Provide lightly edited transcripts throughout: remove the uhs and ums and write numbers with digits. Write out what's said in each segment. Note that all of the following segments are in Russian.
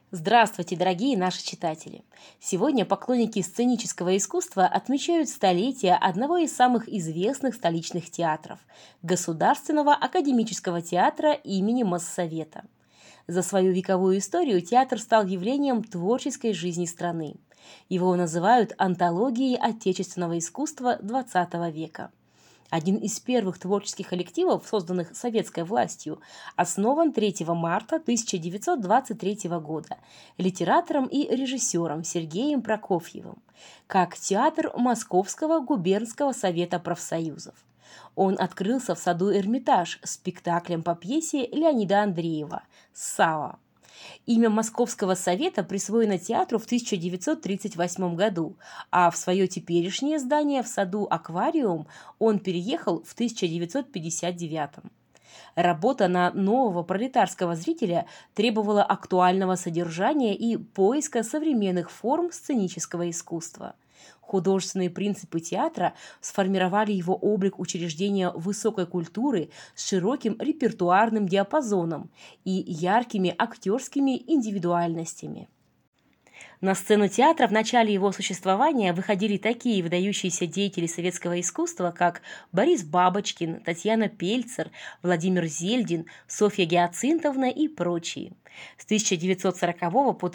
Здравствуйте, дорогие наши читатели! Сегодня поклонники сценического искусства отмечают столетие одного из самых известных столичных театров – Государственного академического театра имени Моссовета. За свою вековую историю театр стал явлением творческой жизни страны. Его называют антологией отечественного искусства XX века. Один из первых творческих коллективов, созданных советской властью, основан 3 марта 1923 года литератором и режиссером Сергеем Прокофьевым, как театр Московского губернского совета профсоюзов. Он открылся в саду Эрмитаж спектаклем по пьесе Леонида Андреева «Сава». Имя Московского совета присвоено театру в 1938 году, а в свое теперешнее здание в саду «Аквариум» он переехал в 1959. Работа на нового пролетарского зрителя требовала актуального содержания и поиска современных форм сценического искусства. Художественные принципы театра сформировали его облик учреждения высокой культуры с широким репертуарным диапазоном и яркими актерскими индивидуальностями. На сцену театра в начале его существования выходили такие выдающиеся деятели советского искусства, как Борис Бабочкин, Татьяна Пельцер, Владимир Зельдин, Софья Гиацинтовна и прочие. С 1940 по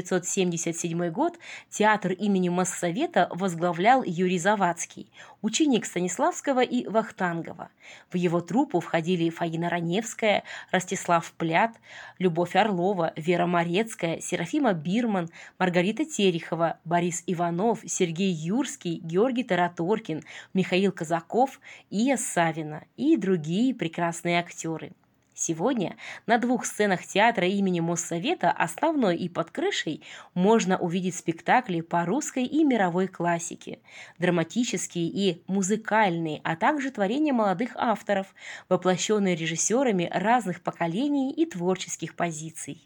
1977 год театр имени Моссовета возглавлял Юрий Завадский, ученик Станиславского и Вахтангова. В его труппу входили Фаина Раневская, Ростислав Плят, Любовь Орлова, Вера Морецкая, Серафима Бирман, Маргарита Терехова, Борис Иванов, Сергей Юрский, Георгий Тараторкин, Михаил Казаков, Ия Савина и другие прекрасные актеры. Сегодня на двух сценах театра имени Моссовета, основной и под крышей, можно увидеть спектакли по русской и мировой классике, драматические и музыкальные, а также творения молодых авторов, воплощенные режиссерами разных поколений и творческих позиций.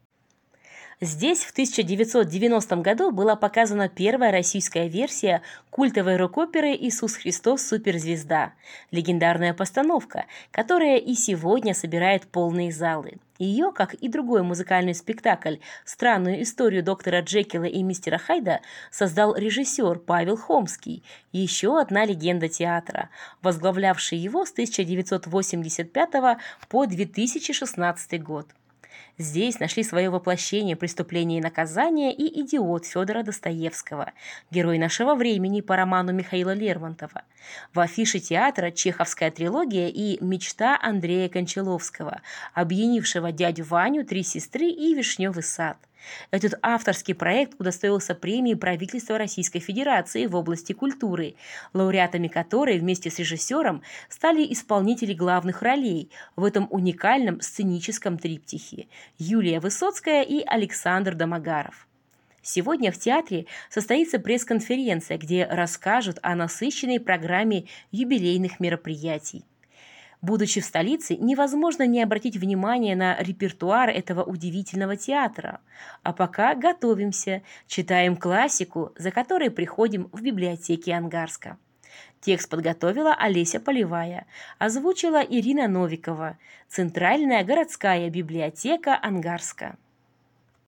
Здесь в 1990 году была показана первая российская версия культовой рок-оперы «Иисус Христос. Суперзвезда», легендарная постановка, которая и сегодня собирает полные залы. Ее, как и другой музыкальный спектакль «Странную историю доктора Джекила и мистера Хайда», создал режиссер Павел Хомский, еще одна легенда театра, возглавлявший его с 1985 по 2016 год. Здесь нашли свое воплощение «Преступление и наказание» и «Идиот» Федора Достоевского, герой нашего времени по роману Михаила Лермонтова. В афише театра чеховская трилогия и «Мечта» Андрея Кончаловского, объединившего дядю Ваню, три сестры и «Вишневый сад». Этот авторский проект удостоился премии правительства Российской Федерации в области культуры, лауреатами которой вместе с режиссером стали исполнители главных ролей в этом уникальном сценическом триптихе – Юлия Высоцкая и Александр Домогаров. Сегодня в театре состоится пресс-конференция, где расскажут о насыщенной программе юбилейных мероприятий. Будучи в столице, невозможно не обратить внимание на репертуар этого удивительного театра. А пока готовимся, читаем классику, за которой приходим в библиотеки Ангарска. Текст подготовила Олеся Полевая, озвучила Ирина Новикова. Центральная городская библиотека Ангарска.